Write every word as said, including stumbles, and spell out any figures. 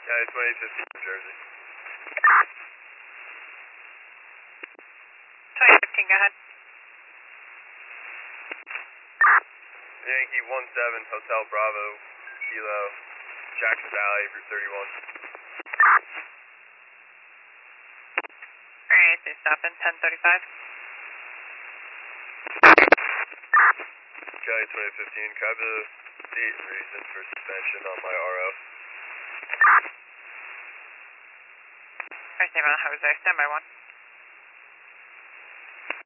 Yeah, twenty fifteen New Jersey. twenty fifteen, go ahead. Yankee one seven, Hotel Bravo, Kilo, Jackson Valley, Route thirty-one. Alright, so stop in ten thirty-five. Kelly twenty fifteen, can I have the date and reason for suspension on my R O? First name on Jose, standby one.